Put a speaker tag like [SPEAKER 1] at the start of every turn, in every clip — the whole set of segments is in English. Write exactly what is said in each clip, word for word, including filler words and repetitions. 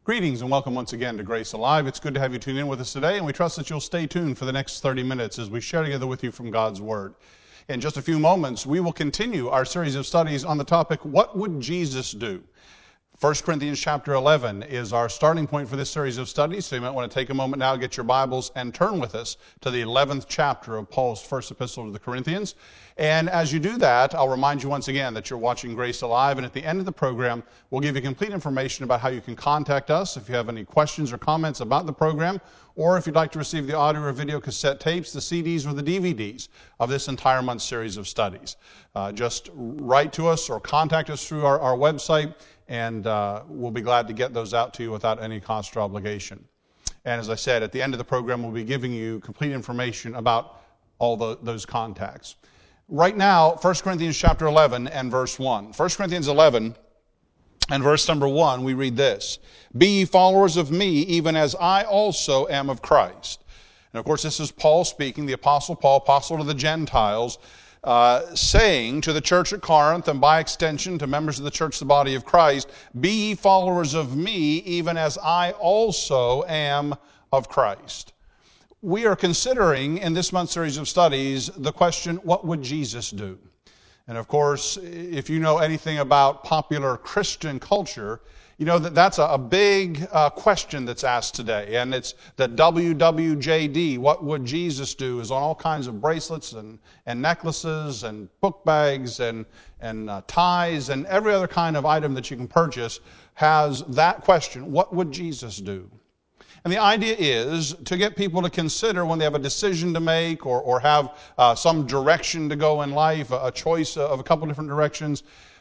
[SPEAKER 1] Greetings and welcome once again to Grace Alive. It's good to have you tune in with us today, and we trust that you'll stay tuned for the next thirty minutes as we share together with you from God's Word. In just a few moments, we will continue our series of studies on the topic, What Would Jesus Do? First Corinthians chapter eleven is our starting point for this series of studies, so you might want to take a moment now, get your Bibles, and turn with us to the eleventh chapter of Paul's first epistle to the Corinthians. And as you do that, I'll remind you once again that you're watching Grace Alive, and at the end of the program, we'll give you complete information about how you can contact us if you have any questions or comments about the program, or if you'd like to receive the audio or video cassette tapes, the C Ds, or the D V Ds of this entire month's series of studies. Uh, just write to us or contact us through our, our website, and uh, we'll be glad to get those out to you without any cost or obligation. And as I said, at the end of the program, we'll be giving you complete information about all the, those contacts. Right now, First Corinthians chapter eleven and verse one. First Corinthians eleven and verse number one, we read this: Be ye followers of me, even as I also am of Christ. And of course, this is Paul speaking, the Apostle Paul, apostle to the Gentiles, Uh, saying to the church at Corinth, and by extension to members of the church, the body of Christ, Be ye followers of me, even as I also am of Christ. We are considering in this month's series of studies the question, what would Jesus do? And of course, if you know anything about popular Christian culture, you know that that's a, a big uh, question that's asked today. And it's the W W J D, what would Jesus do, is on all kinds of bracelets and, and necklaces and book bags and, and uh, ties and every other kind of item that you can purchase has that question, what would Jesus do? And the idea is to get people to consider when they have a decision to make or, or have uh, some direction to go in life, a, a choice of a couple different directions,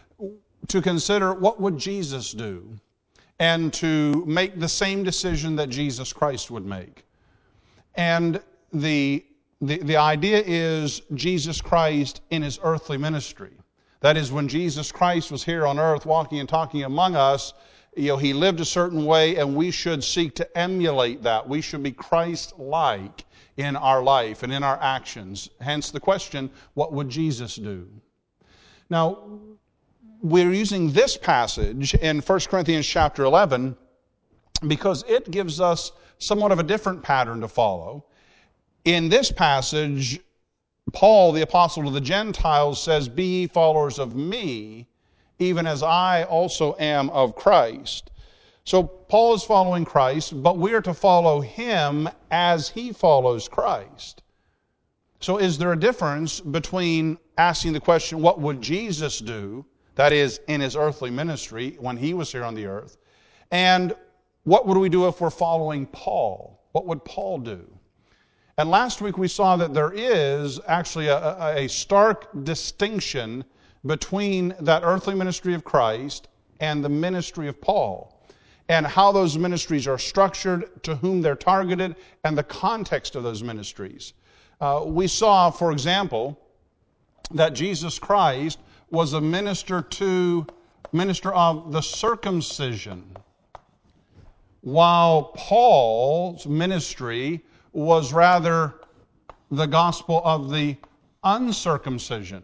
[SPEAKER 1] to consider what would Jesus do, and to make the same decision that Jesus Christ would make. And the, the, the idea is Jesus Christ in his earthly ministry. That is, when Jesus Christ was here on earth walking and talking among us, you know, he lived a certain way, and we should seek to emulate that. We should be Christ-like in our life and in our actions. Hence the question, what would Jesus do? Now, we're using this passage in First Corinthians chapter eleven because it gives us somewhat of a different pattern to follow. In this passage, Paul, the apostle to the Gentiles, says, Be ye followers of me, even as I also am of Christ. So Paul is following Christ, but we are to follow him as he follows Christ. So is there a difference between asking the question, what would Jesus do? That is, in his earthly ministry, when he was here on the earth. And what would we do if we're following Paul? What would Paul do? And last week we saw that there is actually a, a stark distinction between that earthly ministry of Christ and the ministry of Paul, and how those ministries are structured, to whom they're targeted, and the context of those ministries. Uh, we saw, for example, that Jesus Christ was a minister to minister of the circumcision, while Paul's ministry was rather the gospel of the uncircumcision.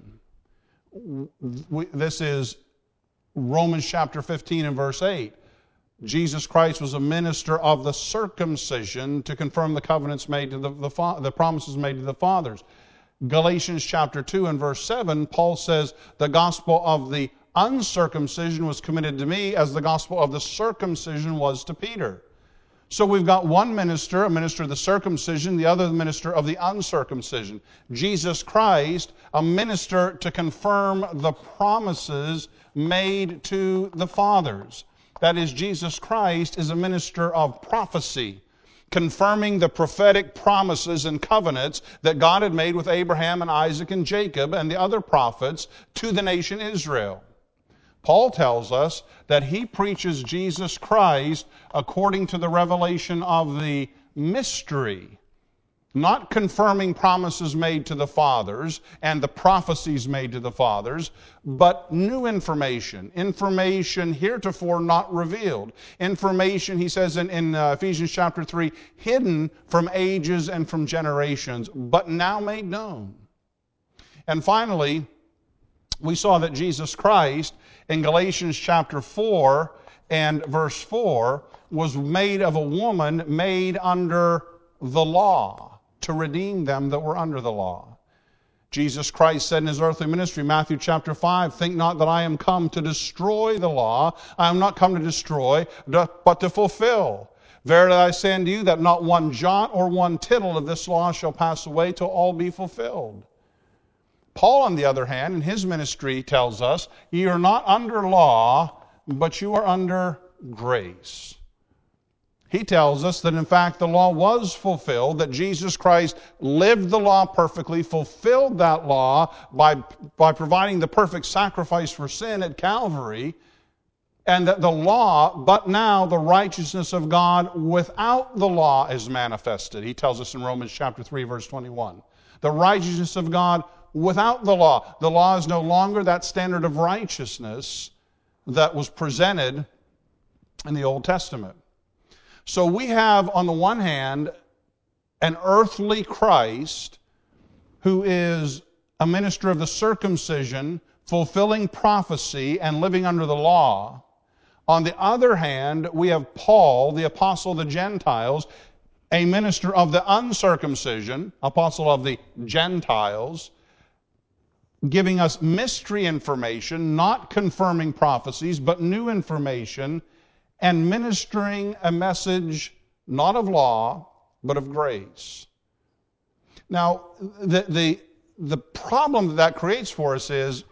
[SPEAKER 1] This is Romans chapter fifteen and verse eight. Jesus Christ was a minister of the circumcision to confirm the covenants made to the, the, the promises made to the fathers. Galatians chapter two and verse seven, Paul says, the gospel of the uncircumcision was committed to me as the gospel of the circumcision was to Peter. So we've got one minister, a minister of the circumcision, the other the minister of the uncircumcision. Jesus Christ, a minister to confirm the promises made to the fathers. That is, Jesus Christ is a minister of prophecy, confirming the prophetic promises and covenants that God had made with Abraham and Isaac and Jacob and the other prophets to the nation Israel. Paul tells us that he preaches Jesus Christ according to the revelation of the mystery, not confirming promises made to the fathers and the prophecies made to the fathers, but new information, information heretofore not revealed, information, he says in, in uh, Ephesians chapter three, hidden from ages and from generations, but now made known. And finally, we saw that Jesus Christ in Galatians chapter four and verse four was made of a woman made under the law to redeem them that were under the law. Jesus Christ said in his earthly ministry, Matthew chapter five, think not that I am come to destroy the law. I am not come to destroy, but to fulfill. Verily I say unto you that not one jot or one tittle of this law shall pass away till all be fulfilled. Paul, on the other hand, in his ministry tells us, ye are not under law, but you are under grace. He tells us that in fact the law was fulfilled, that Jesus Christ lived the law perfectly, fulfilled that law by, by providing the perfect sacrifice for sin at Calvary, and that the law, but now the righteousness of God without the law is manifested. He tells us in Romans chapter three, verse twenty-one. The righteousness of God without the law. The law is no longer that standard of righteousness that was presented in the Old Testament. So we have, on the one hand, an earthly Christ who is a minister of the circumcision, fulfilling prophecy and living under the law. On the other hand, we have Paul, the apostle of the Gentiles, a minister of the uncircumcision, apostle of the Gentiles, giving us mystery information, not confirming prophecies, but new information, and ministering a message not of law, but of grace. Now, the, the, the problem that that creates for us is,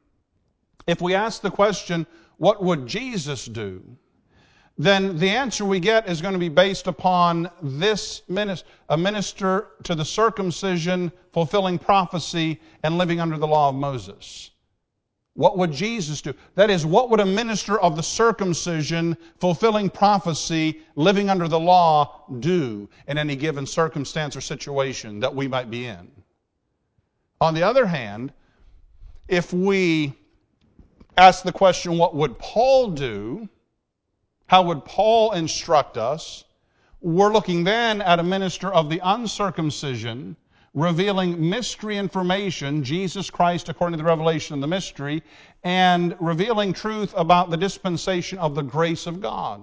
[SPEAKER 1] if we ask the question, what would Jesus do? Then the answer we get is going to be based upon this minister, a minister to the circumcision, fulfilling prophecy, and living under the law of Moses. What would Jesus do? That is, what would a minister of the circumcision, fulfilling prophecy, living under the law do in any given circumstance or situation that we might be in? On the other hand, if we ask the question, what would Paul do? How would Paul instruct us? We're looking then at a minister of the uncircumcision, revealing mystery information, Jesus Christ according to the revelation of the mystery, and revealing truth about the dispensation of the grace of God.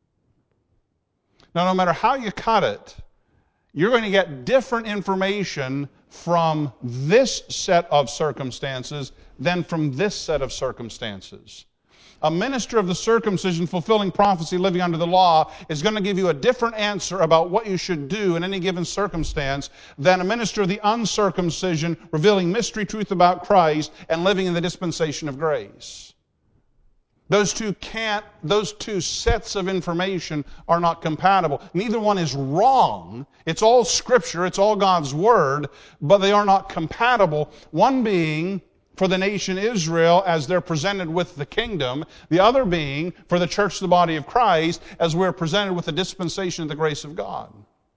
[SPEAKER 1] Now, no matter how you cut it, you're going to get different information from this set of circumstances than from this set of circumstances. A minister of the circumcision, fulfilling prophecy, living under the law, is going to give you a different answer about what you should do in any given circumstance than a minister of the uncircumcision, revealing mystery truth about Christ and living in the dispensation of grace. Those two can't, those two sets of information are not compatible. Neither one is wrong. It's all Scripture, it's all God's Word, but they are not compatible. One being for the nation Israel as they're presented with the kingdom, the other being for the church, the body of Christ, as we're presented with the dispensation of the grace of God.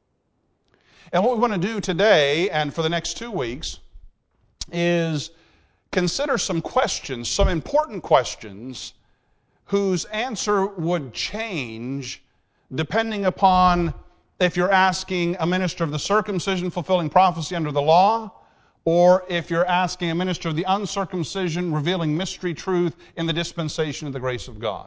[SPEAKER 1] And what we want to do today and for the next two weeks is consider some questions, some important questions, whose answer would change depending upon if you're asking a minister of the circumcision fulfilling prophecy under the law, or if you're asking a minister of the uncircumcision revealing mystery truth in the dispensation of the grace of God.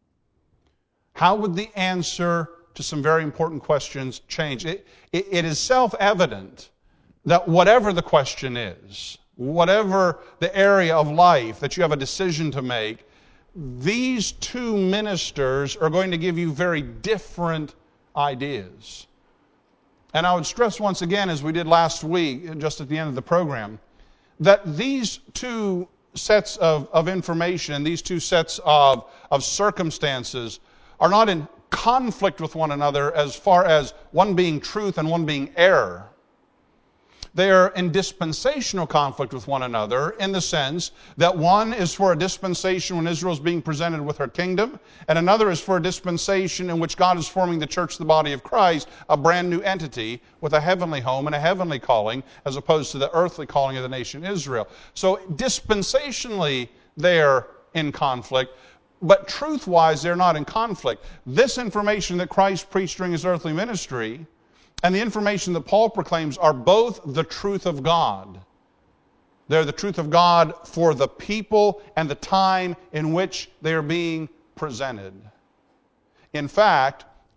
[SPEAKER 1] How would the answer to some very important questions change? It, it, it is self-evident that whatever the question is, whatever the area of life that you have a decision to make, these two ministers are going to give you very different ideas. And I would stress once again, as we did last week, just at the end of the program, that these two sets of, of information, these two sets of, of circumstances are not in conflict with one another as far as one being truth and one being error. They are in dispensational conflict with one another in the sense that one is for a dispensation when Israel is being presented with her kingdom, and another is for a dispensation in which God is forming the church, the body of Christ, a brand new entity with a heavenly home and a heavenly calling, as opposed to the earthly calling of the nation Israel. So dispensationally, they're in conflict, but truth-wise, they're not in conflict. This information that Christ preached during his earthly ministry and the information that Paul proclaims are both the truth of God. They're the truth of God for the people and the time in which they are being presented. In fact,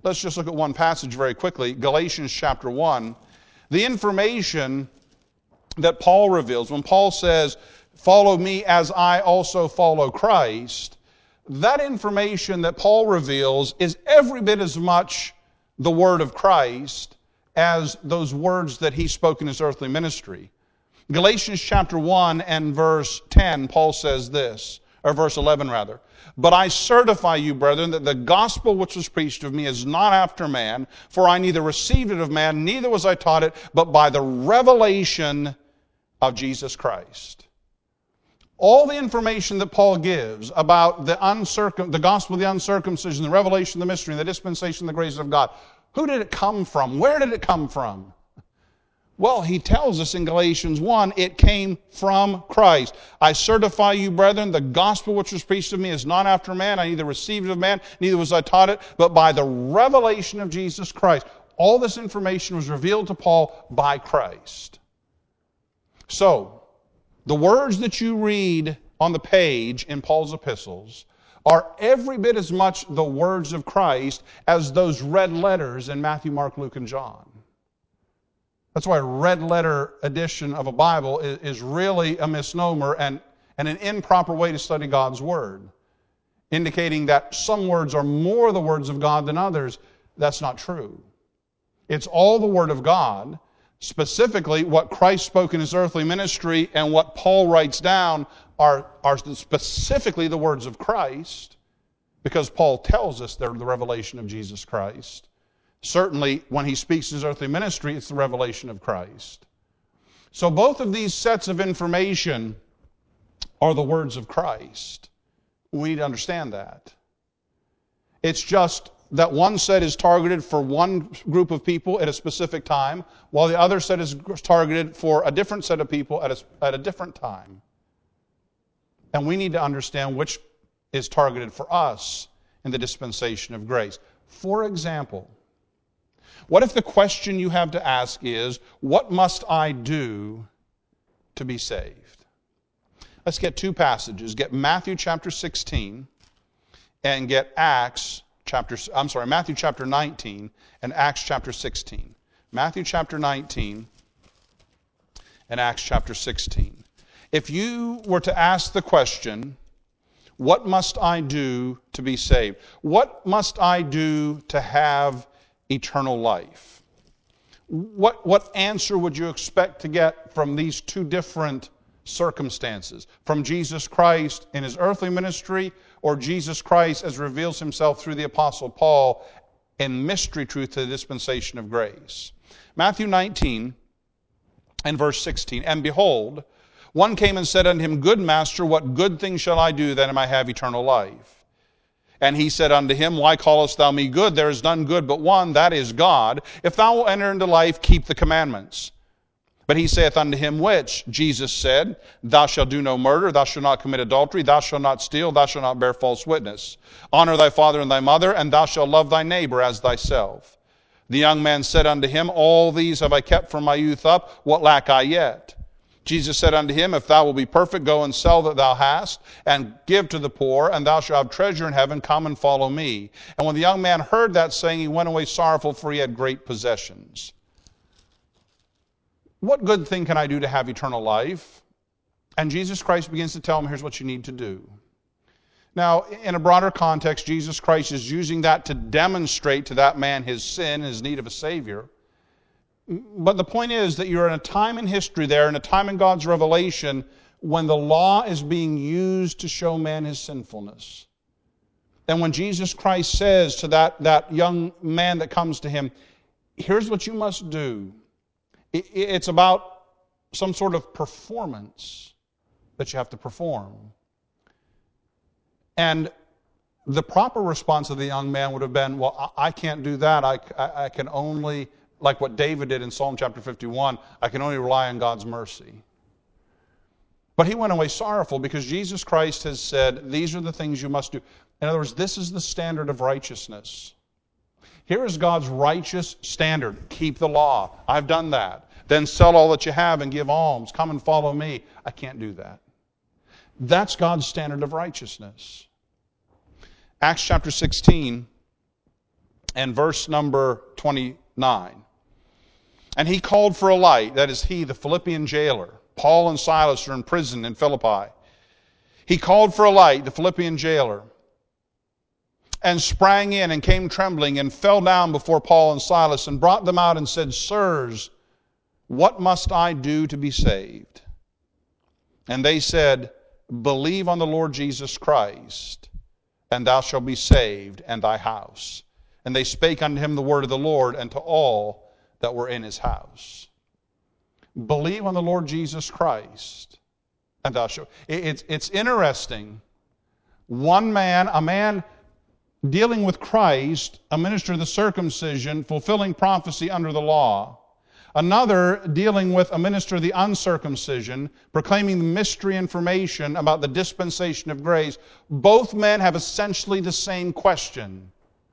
[SPEAKER 1] let's just look at one passage very quickly, Galatians chapter one. The information that Paul reveals, when Paul says, follow me as I also follow Christ, that information that Paul reveals is every bit as much the word of Christ as those words that he spoke in his earthly ministry. Galatians chapter one and verse ten, Paul says this, or verse eleven rather. But I certify you, brethren, that the gospel which was preached of me is not after man, for I neither received it of man, neither was I taught it, but by the revelation of Jesus Christ. All the information that Paul gives about the, uncircum- the gospel of the uncircumcision, the revelation of the mystery, and the dispensation of the grace of God, who did it come from? Where did it come from? Well, he tells us in Galatians one, it came from Christ. I certify you, brethren, the gospel which was preached of me is not after man. I neither received it of man, neither was I taught it, but by the revelation of Jesus Christ. All this information was revealed to Paul by Christ. So, the words that you read on the page in Paul's epistles are every bit as much the words of Christ as those red letters in Matthew, Mark, Luke, and John. That's why a red letter edition of a Bible is, is really a misnomer and, and an improper way to study God's Word, indicating that some words are more the words of God than others. That's not true. It's all the Word of God. Specifically, what Christ spoke in his earthly ministry and what Paul writes down are, are specifically the words of Christ, because Paul tells us they're the revelation of Jesus Christ. Certainly, when he speaks his earthly ministry, it's the revelation of Christ. So both of these sets of information are the words of Christ. We need to understand that. It's just that one set is targeted for one group of people at a specific time, while the other set is targeted for a different set of people at a, at a different time. And we need to understand which is targeted for us in the dispensation of grace. For example, what if the question you have to ask is, what must I do to be saved? Let's get two passages. Get Matthew chapter sixteen and get Acts chapter, I'm sorry, Matthew chapter nineteen and Acts chapter sixteen. Matthew chapter nineteen and Acts chapter sixteen. If you were to ask the question, what must I do to be saved? What must I do to have eternal life? What, what answer would you expect to get from these two different circumstances? From Jesus Christ in his earthly ministry, or Jesus Christ as reveals himself through the Apostle Paul in mystery truth to the dispensation of grace? Matthew nineteen and verse sixteen. And behold, one came and said unto him, Good master, what good thing shall I do that I might have eternal life? And he said unto him, Why callest thou me good? There is none good but one, that is God. If thou wilt enter into life, keep the commandments. But he saith unto him, Which? Jesus said, Thou shalt do no murder, thou shalt not commit adultery, thou shalt not steal, thou shalt not bear false witness. Honor thy father and thy mother, and thou shalt love thy neighbor as thyself. The young man said unto him, All these have I kept from my youth up, what lack I yet? Jesus said unto him, If thou wilt be perfect, go and sell that thou hast, and give to the poor, and thou shalt have treasure in heaven. Come and follow me. And when the young man heard that saying, he went away sorrowful, for he had great possessions. What good thing can I do to have eternal life? And Jesus Christ begins to tell him, here's what you need to do. Now, in a broader context, Jesus Christ is using that to demonstrate to that man his sin, his need of a Savior. But the point is that you're in a time in history there, in a time in God's revelation, when the law is being used to show man his sinfulness. And when Jesus Christ says to that, that young man that comes to him, here's what you must do. It's about some sort of performance that you have to perform. And the proper response of the young man would have been, well, I can't do that. I, I, I can only... Like what David did in Psalm chapter fifty-one, I can only rely on God's mercy. But he went away sorrowful because Jesus Christ has said, these are the things you must do. In other words, this is the standard of righteousness. Here is God's righteous standard. Keep the law. I've done that. Then sell all that you have and give alms. Come and follow me. I can't do that. That's God's standard of righteousness. Acts chapter sixteen and verse number twenty-nine. And he called for a light, that is he, the Philippian jailer. Paul and Silas are in prison in Philippi. He called for a light, the Philippian jailer, and sprang in and came trembling and fell down before Paul and Silas and brought them out and said, Sirs, what must I do to be saved? And they said, Believe on the Lord Jesus Christ, and thou shalt be saved, and thy house. And they spake unto him the word of the Lord, and to all that were in his house. Believe on the Lord Jesus Christ, and thou shalt. It's, it's interesting. One man, a man dealing with Christ, a minister of the circumcision, fulfilling prophecy under the law. Another dealing with a minister of the uncircumcision, proclaiming the mystery information about the dispensation of grace. Both men have essentially the same question.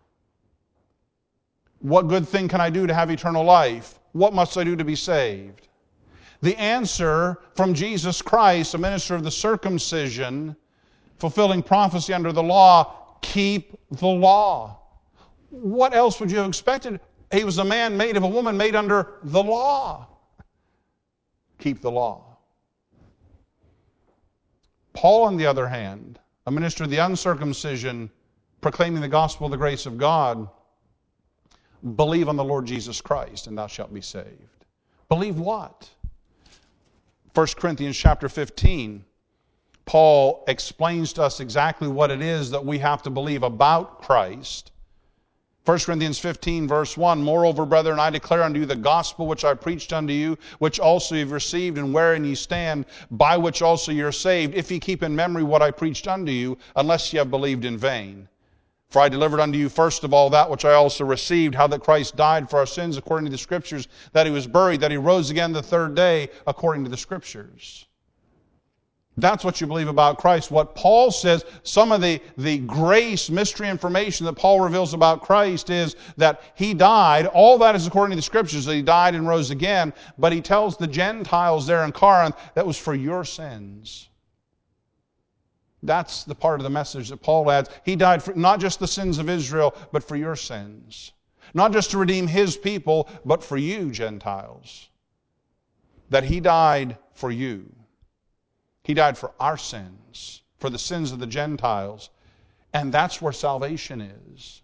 [SPEAKER 1] What good thing can I do to have eternal life? What must I do to be saved? The answer from Jesus Christ, a minister of the circumcision, fulfilling prophecy under the law, keep the law. What else would you have expected? He was a man made of a woman made under the law. Keep the law. Paul, on the other hand, a minister of the uncircumcision, proclaiming the gospel of the grace of God, believe on the Lord Jesus Christ, and thou shalt be saved. Believe what? First Corinthians chapter fifteen, Paul explains to us exactly what it is that we have to believe about Christ. First Corinthians fifteen, verse one, Moreover, brethren, I declare unto you the gospel which I preached unto you, which also ye have received, and wherein ye stand, by which also ye are saved, if ye keep in memory what I preached unto you, unless ye have believed in vain. For I delivered unto you first of all that which I also received, how that Christ died for our sins according to the Scriptures, that he was buried, that he rose again the third day according to the Scriptures. That's what you believe about Christ. What Paul says, some of the, the grace, mystery information that Paul reveals about Christ is that he died. All that is according to the Scriptures, that he died and rose again. But he tells the Gentiles there in Corinth that was for your sins. That's the part of the message that Paul adds. He died for not just the sins of Israel, but for your sins. Not just to redeem his people, but for you, Gentiles. That he died for you. He died for our sins, for the sins of the Gentiles. And that's where salvation is.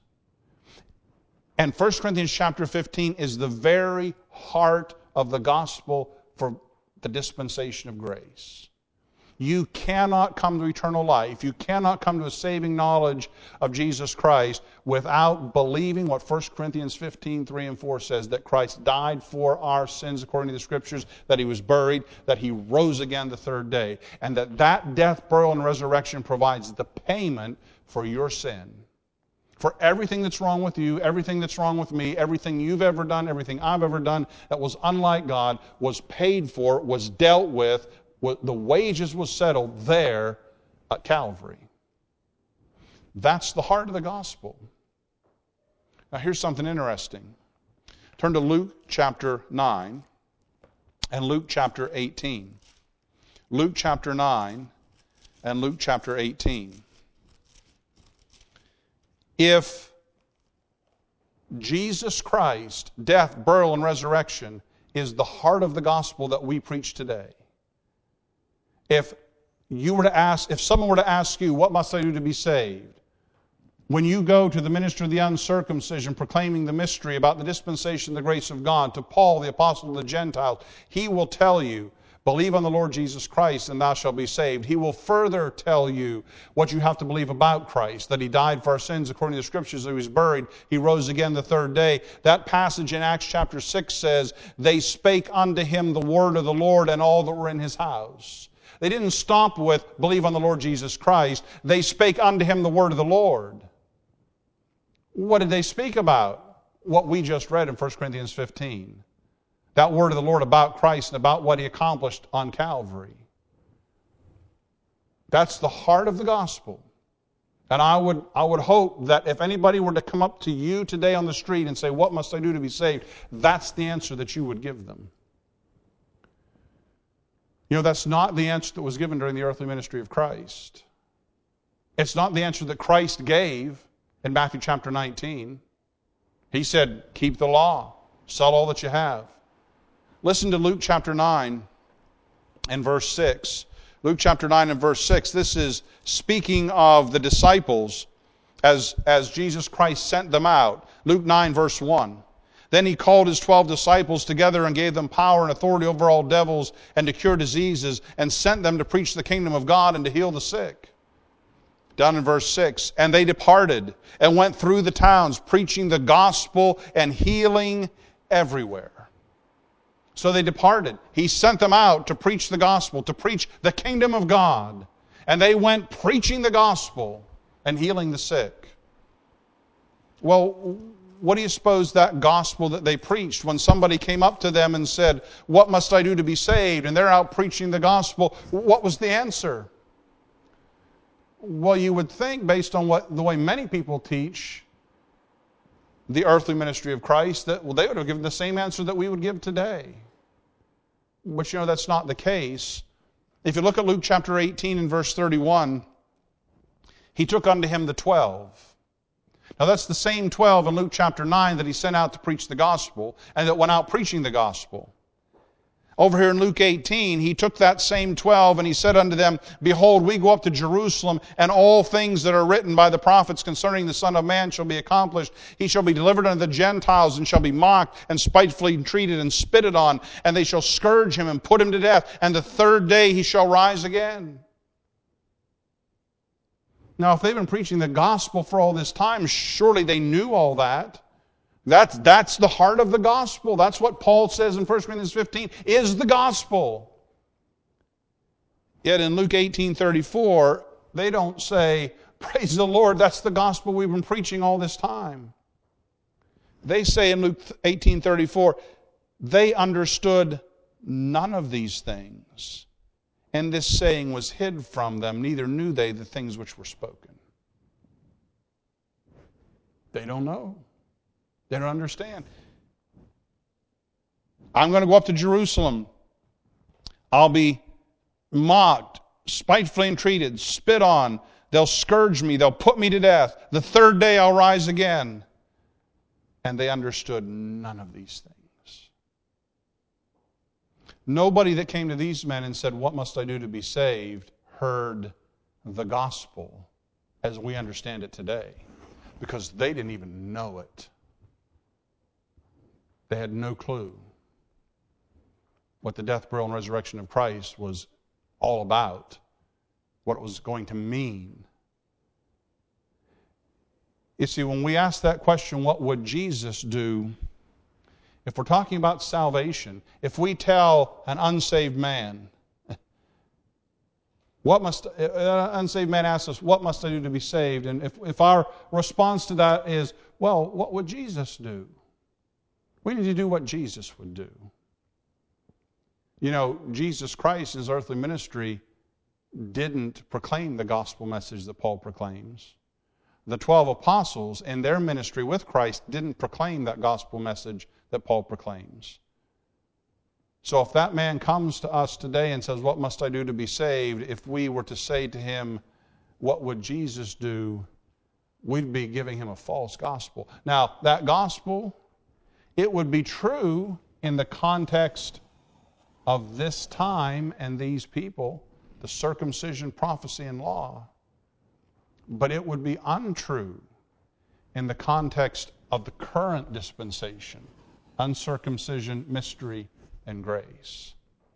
[SPEAKER 1] And First Corinthians chapter fifteen is the very heart of the gospel for the dispensation of grace. You cannot come to eternal life. You cannot come to a saving knowledge of Jesus Christ without believing what First Corinthians fifteen, three and four says, that Christ died for our sins according to the Scriptures, that he was buried, that he rose again the third day, and that that death, burial, and resurrection provides the payment for your sin. For everything that's wrong with you, everything that's wrong with me, everything you've ever done, everything I've ever done that was unlike God was paid for, was dealt with. The wages was settled there at Calvary. That's the heart of the gospel. Now here's something interesting. Turn to Luke chapter nine and Luke chapter eighteen. Luke chapter nine and Luke chapter eighteen. If Jesus Christ, death, burial, and resurrection is the heart of the gospel that we preach today, If you were to ask, if someone were to ask you, what must I do to be saved? When you go to the minister of the uncircumcision proclaiming the mystery about the dispensation of the grace of God, to Paul, the apostle of the Gentiles, he will tell you, believe on the Lord Jesus Christ and thou shalt be saved. He will further tell you what you have to believe about Christ, that he died for our sins according to the Scriptures, that he was buried, he rose again the third day. That passage in Acts chapter six says, they spake unto him the word of the Lord and all that were in his house. They didn't stop with, believe on the Lord Jesus Christ. They spake unto him the word of the Lord. What did they speak about? What we just read in First Corinthians fifteen. That word of the Lord about Christ and about what he accomplished on Calvary. That's the heart of the gospel. And I would, I would hope that if anybody were to come up to you today on the street and say, what must I do to be saved? That's the answer that you would give them. You know, that's not the answer that was given during the earthly ministry of Christ. It's not the answer that Christ gave in Matthew chapter nineteen. He said, keep the law, sell all that you have. Listen to Luke chapter nine and verse six. Luke chapter nine and verse six. This is speaking of the disciples as, as Jesus Christ sent them out. Luke nine verse one. Then he called his twelve disciples together and gave them power and authority over all devils and to cure diseases, and sent them to preach the kingdom of God and to heal the sick. Down in verse six, and they departed and went through the towns, preaching the gospel and healing everywhere. So they departed. He sent them out to preach the gospel, to preach the kingdom of God. And they went preaching the gospel and healing the sick. Well, what do you suppose that gospel that they preached, when somebody came up to them and said, what must I do to be saved? And they're out preaching the gospel. What was the answer? Well, you would think, based on what the way many people teach the earthly ministry of Christ, that well, they would have given the same answer that we would give today. But you know, that's not the case. If you look at Luke chapter eighteen and verse thirty-one, he took unto him the twelve. Now that's the same twelve in Luke chapter nine that he sent out to preach the gospel, and that went out preaching the gospel. Over here in Luke eighteen, he took that same twelve and he said unto them, behold, we go up to Jerusalem, and all things that are written by the prophets concerning the Son of Man shall be accomplished. He shall be delivered unto the Gentiles, and shall be mocked, and spitefully treated, and spitted on, and they shall scourge him, and put him to death, and the third day he shall rise again. Now, if they've been preaching the gospel for all this time, surely they knew all that. That's, that's the heart of the gospel. That's what Paul says in First Corinthians fifteen, is the gospel. Yet in Luke eighteen thirty-four, they don't say, praise the Lord, that's the gospel we've been preaching all this time. They say in Luke eighteen thirty-four, they understood none of these things. And this saying was hid from them, neither knew they the things which were spoken. They don't know. They don't understand. I'm going to go up to Jerusalem. I'll be mocked, spitefully entreated, spit on. They'll scourge me. They'll put me to death. The third day I'll rise again. And they understood none of these things. Nobody that came to these men and said, what must I do to be saved, heard the gospel as we understand it today. Because they didn't even know it. They had no clue what the death, burial, and resurrection of Christ was all about, what it was going to mean. You see, when we ask that question, what would Jesus do? If we're talking about salvation, if we tell an unsaved man, what must, an unsaved man asks us, what must I do to be saved? And if, if our response to that is, well, what would Jesus do? We need to do what Jesus would do. You know, Jesus Christ, in his earthly ministry, didn't proclaim the gospel message that Paul proclaims. The twelve apostles, in their ministry with Christ, didn't proclaim that gospel message that Paul proclaims. So if that man comes to us today and says, what must I do to be saved? If we were to say to him, what would Jesus do? We'd be giving him a false gospel. Now, that gospel, it would be true in the context of this time and these people, the circumcision, prophecy, and law. But it would be untrue in the context of the current dispensation, uncircumcision, mystery, and grace.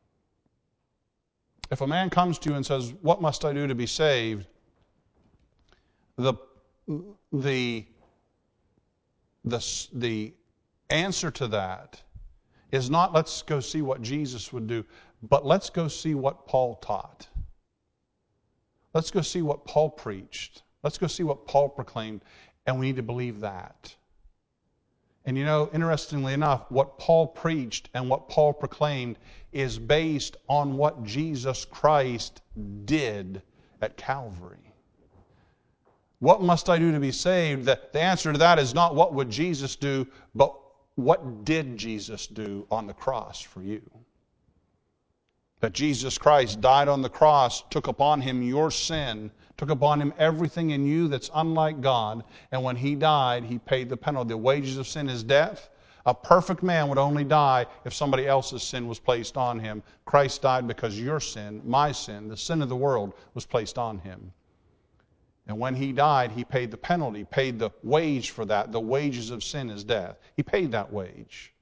[SPEAKER 1] If a man comes to you and says, what must I do to be saved? The, the, the, the answer to that is not, let's go see what Jesus would do, but let's go see what Paul taught. Let's go see what Paul preached. Let's go see what Paul proclaimed, and we need to believe that. And you know, interestingly enough, what Paul preached and what Paul proclaimed is based on what Jesus Christ did at Calvary. What must I do to be saved? The, the answer to that is not what would Jesus do, but what did Jesus do on the cross for you? That Jesus Christ died on the cross, took upon him your sin, took upon him everything in you that's unlike God, and when he died, he paid the penalty. The wages of sin is death. A perfect man would only die if somebody else's sin was placed on him. Christ died because your sin, my sin, the sin of the world, was placed on him. And when he died, he paid the penalty, paid the wage for that. The wages of sin is death. He paid that wage.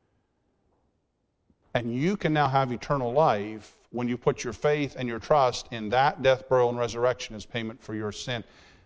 [SPEAKER 1] And you can now have eternal life when you put your faith and your trust in that death, burial, and resurrection as payment for your sin.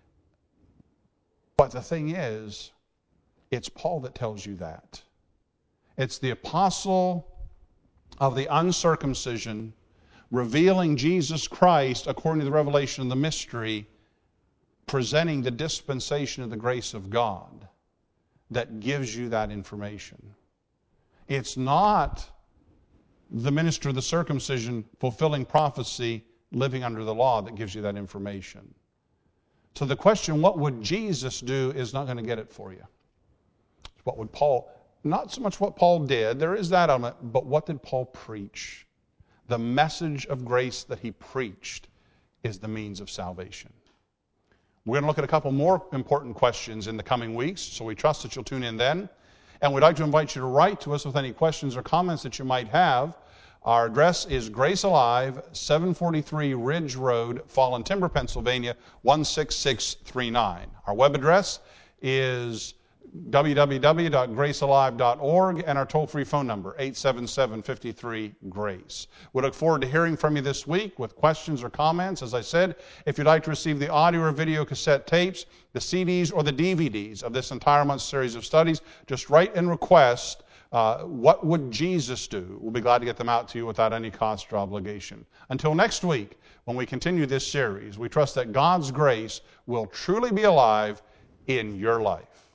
[SPEAKER 1] But the thing is, it's Paul that tells you that. It's the apostle of the uncircumcision revealing Jesus Christ according to the revelation of the mystery, presenting the dispensation of the grace of God that gives you that information. It's not the minister of the circumcision fulfilling prophecy, living under the law, that gives you that information. So the question, what would Jesus do, is not going to get it for you. What would Paul, not so much what Paul did, there is that element, but what did Paul preach? The message of grace that he preached is the means of salvation. We're going to look at a couple more important questions in the coming weeks, so we trust that you'll tune in then. And we'd like to invite you to write to us with any questions or comments that you might have. Our address is Grace Alive, seven forty-three Ridge Road, Fallen Timber, Pennsylvania, one six six three nine. Our web address is w w w dot grace alive dot org, and our toll-free phone number, eight seven seven, five three, GRACE. We look forward to hearing from you this week with questions or comments. As I said, if you'd like to receive the audio or video cassette tapes, the C Ds, or the D V Ds of this entire month's series of studies, just write and request, uh, what would Jesus do? We'll be glad to get them out to you without any cost or obligation. Until next week, when we continue this series, we trust that God's grace will truly be alive in your life.